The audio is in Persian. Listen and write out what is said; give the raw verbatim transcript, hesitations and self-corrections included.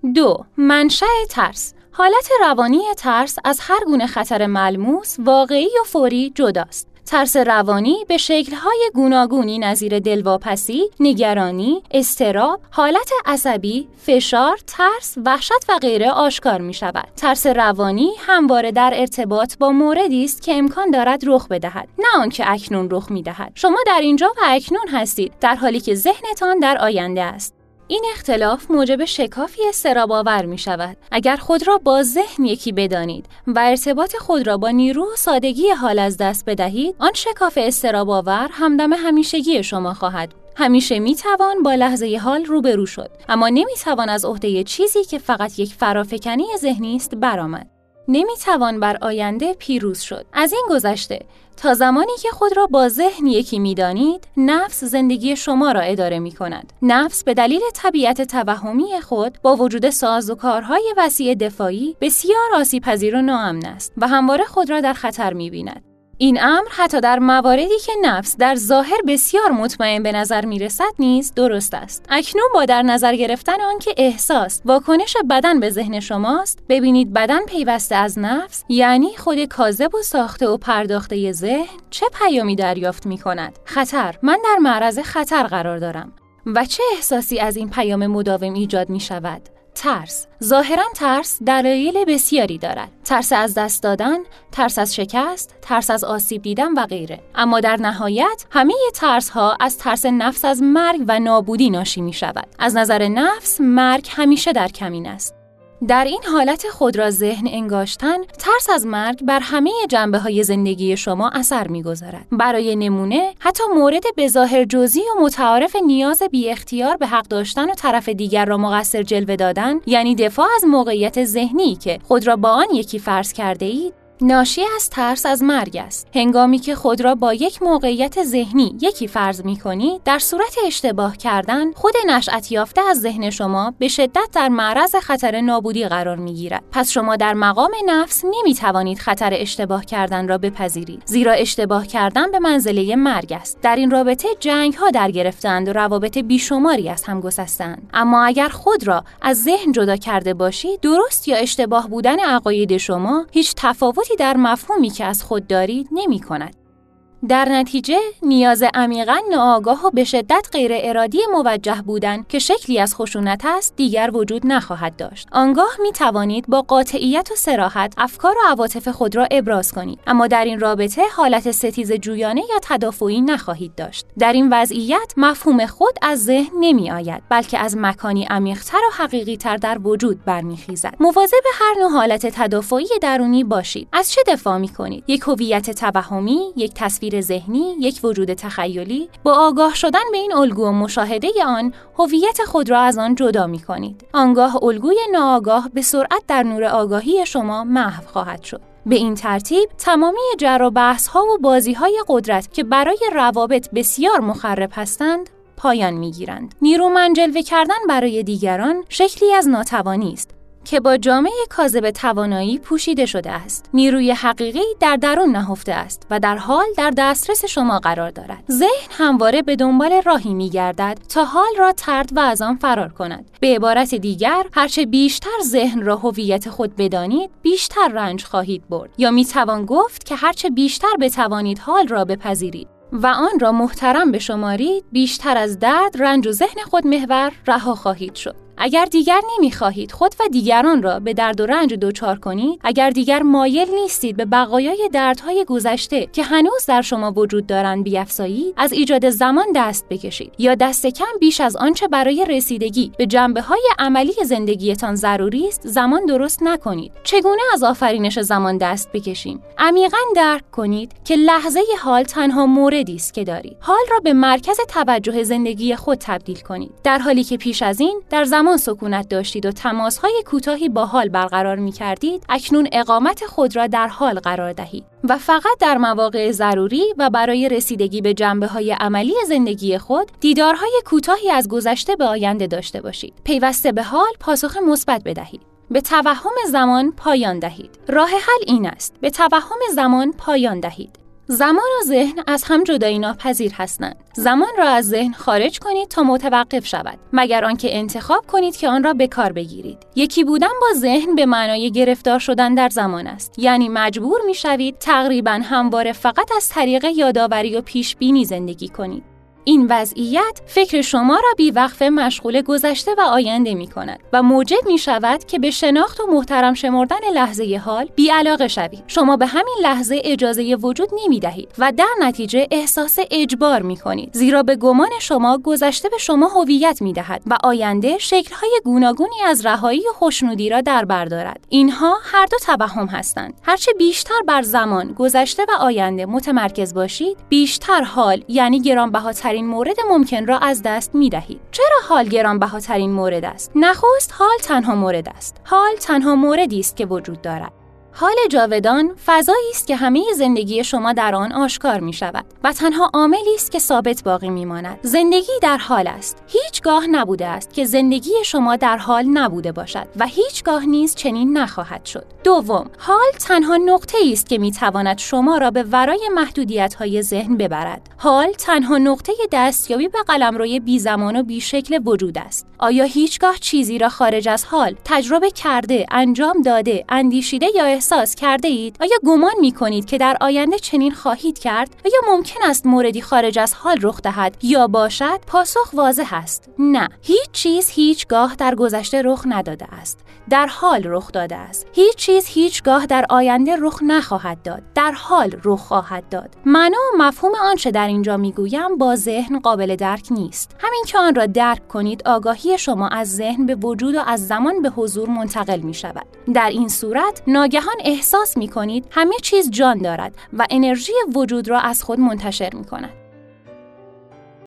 دو. منشأ ترس. حالت روانی ترس از هر گونه خطر ملموس، واقعی و فوری جداست. ترس روانی به شکل‌های گوناگونی نظیر دلواپسی، نگرانی، اضطراب، حالت عصبی، فشار، ترس، وحشت و غیره آشکار می‌شود. ترس روانی همواره در ارتباط با موردی است که امکان دارد رخ بدهد، نه آنکه اکنون رخ می‌دهد. شما در اینجا و اکنون هستید، در حالی که ذهنتان در آینده است. این اختلاف موجب شکافی اضطراب‌آور می شود. اگر خود را با ذهن یکی بدانید و ارتباط خود را با نیرو و سادگی حال از دست بدهید، آن شکاف اضطراب‌آور همدم همیشگی شما خواهد بود. همیشه می توان با لحظه حال روبرو شد، اما نمی توان از عهده چیزی که فقط یک فرافکنی ذهنی است برآمد. نمی توان بر آینده پیروز شد. از این گذشته تا زمانی که خود را با ذهن یکی می دانید، نفس زندگی شما را اداره می کند. نفس به دلیل طبیعت توهمی خود با وجود سازوکارهای وسیع دفاعی بسیار آسیب‌پذیر و ناامن است و همواره خود را در خطر می بیند. این امر حتی در مواردی که نفس در ظاهر بسیار مطمئن به نظر می رسد نیز درست است. اکنون با در نظر گرفتن آنکه احساس، واکنش بدن به ذهن شماست، ببینید بدن پیوسته از نفس، یعنی خود کاذب و ساخته و پرداخته ذهن، چه پیامی دریافت می کند. خطر، من در معرض خطر قرار دارم. و چه احساسی از این پیام مداوم ایجاد می شود؟ ترس. ظاهراً ترس دلایل بسیاری دارد. ترس از دست دادن، ترس از شکست، ترس از آسیب دیدن و غیره. اما در نهایت همه ترس ها از ترس نفس از مرگ و نابودی ناشی می شود. از نظر نفس مرگ همیشه در کمین است. در این حالت خود را ذهن انگاشتن، ترس از مرگ بر همه جنبه‌های زندگی شما اثر می‌گذارد. برای نمونه، حتی مورد بظاهر جزئی و متعارف نیاز بی اختیار به حق داشتن و طرف دیگر را مقصر جلوه دادن، یعنی دفاع از موقعیت ذهنی که خود را با آن یکی فرض کرده اید، ناشی از ترس از مرگ است. هنگامی که خود را با یک موقعیت ذهنی یکی فرض می‌کنید، در صورت اشتباه کردن، خود نشأت یافته از ذهن شما به شدت در معرض خطر نابودی قرار می‌گیرد. پس شما در مقام نفس نمی‌توانید خطر اشتباه کردن را بپذیرید، زیرا اشتباه کردن به منزله مرگ است. در این رابطه جنگ‌ها در گرفتند و روابط بیشماری از هم گسستند. اما اگر خود را از ذهن جدا کرده باشید، درست یا اشتباه بودن عقاید شما هیچ تفاوتی در مفهومی که از خود دارید نمی کند. در نتیجه نیاز عمیقاً ناآگاه و به شدت غیر ارادی موجه بودن که شکلی از خشونت است دیگر وجود نخواهد داشت. آنگاه می توانید با قاطعیت و صراحت افکار و عواطف خود را ابراز کنید، اما در این رابطه حالت ستیز جویانه یا تدافعی نخواهید داشت. در این وضعیت مفهوم خود از ذهن نمی آید، بلکه از مکانی عمیق‌تر و حقیقی‌تر در وجود برمیخیزد. مواظب هر نوع حالت تدافعی درونی باشید. از چه دفاع می کنید؟ یک هویت توهمی، یک تصویر ذهنی، یک وجود تخیلی؟ با آگاه شدن به این الگو و مشاهده آن، هویت خود را از آن جدا می کنید. آنگاه الگوی ناآگاه به سرعت در نور آگاهی شما محو خواهد شد. به این ترتیب تمامی جر و بحث ها و بازی های قدرت که برای روابط بسیار مخرب هستند پایان می گیرند. نیرومند جلوه کردن برای دیگران شکلی از ناتوانی است که با جامعه کاذب توانایی پوشیده شده است. نیروی حقیقی در درون نهفته است و در حال در دسترس شما قرار دارد. ذهن همواره به دنبال راهی می‌گردد تا حال را طرد و از آن فرار کند. به عبارت دیگر، هرچه بیشتر ذهن را هویت خود بدانید، بیشتر رنج خواهید برد. یا می‌توان گفت که هرچه بیشتر بتوانید حال را بپذیرید و آن را محترم بشمارید، بیشتر از درد، رنج و ذهن خود محور رها خواهید شد. اگر دیگر نمی‌خواهید خود و دیگران را به درد و رنج دچار کنید، اگر دیگر مایل نیستید به بقایای دردهای گذشته که هنوز در شما وجود دارند بیفزایید، از ایجاد زمان دست بکشید یا دست کم بیش از آنچه برای رسیدگی به جنبه‌های عملی زندگیتان ضروری است زمان درست نکنید. چگونه از آفرینش زمان دست بکشیم؟ عمیقاً درک کنید که لحظه حال تنها موردی است که دارید. حال را به مرکز توجه زندگی خود تبدیل کنید، در حالی که پیش از این در زمان سکونت داشتید و تماس‌های کوتاهی با حال برقرار می‌کردید، اکنون اقامت خود را در حال قرار دهید و فقط در مواقع ضروری و برای رسیدگی به جنبه‌های عملی زندگی خود دیدارهای کوتاهی از گذشته به آینده داشته باشید. پیوسته به حال پاسخ مثبت بدهید. به توهم زمان پایان دهید. راه حل این است: به توهم زمان پایان دهید. زمان و ذهن از هم جدایی ناپذیر هستند. زمان را از ذهن خارج کنید تا متوقف شود، مگر آنکه انتخاب کنید که آن را به کار بگیرید. یکی بودن با ذهن به معنای گرفتار شدن در زمان است، یعنی مجبور می‌شوید تقریباً همواره فقط از طریق یادآوری و پیش‌بینی زندگی کنید. این وضعیت فکر شما را بی‌وقفه مشغول گذشته و آینده می کند و موجب می شود که به شناخت و محترم شمردن لحظه حال بی‌علاقه شوید. شما به همین لحظه اجازه وجود نمی دهید و در نتیجه احساس اجبار می کنید، زیرا به گمان شما گذشته به شما هویت می دهد و آینده شکل‌های گوناگونی از رهایی و خوشنودی را در بر دارد. اینها هر دو توهم هستند. هرچه بیشتر بر زمان، گذشته و آینده متمرکز باشید، بیشتر حال، یعنی گرانبهاترین این مورد ممکن را از دست می دهید. چرا حال گرانبهاترین مورد است؟ نخست حال تنها مورد است. حال تنها موردی است که وجود دارد. حال جاودان فضایی است که همه زندگی شما در آن آشکار می شود و تنها عاملی است که ثابت باقی می ماند. زندگی در حال است. هیچگاه نبوده است که زندگی شما در حال نبوده باشد و هیچگاه نیز چنین نخواهد شد. دوم، حال تنها نقطه‌ای است که می تواند شما را به ورای محدودیت‌های ذهن ببرد. حال تنها نقطه دستیابی به قلمروی بی زمان و بی شکل وجود است. آیا هیچگاه چیزی را خارج از حال تجربه کرده، انجام داده، اندیشیده یا احساس کرده اید؟ آیا گمان می کنید که در آینده چنین خواهید کرد؟ آیا ممکن است موردی خارج از حال رخ دهد یا باشد؟ پاسخ واضح است: نه. هیچ چیز هیچگاه در گذشته رخ نداده است. در حال رخ داده است. هیچ چیز هیچگاه در آینده رخ نخواهد داد. در حال رخ خواهد داد. معنا و مفهوم آنچه در اینجا میگویم با ذهن قابل درک نیست. همین که آن را درک کنید، آگاهی شما از ذهن به وجود و از زمان به حضور منتقل می شود. در این صورت ناگهان احساس می کنید همه چیز جان دارد و انرژی وجود را از خود منتشر می کند.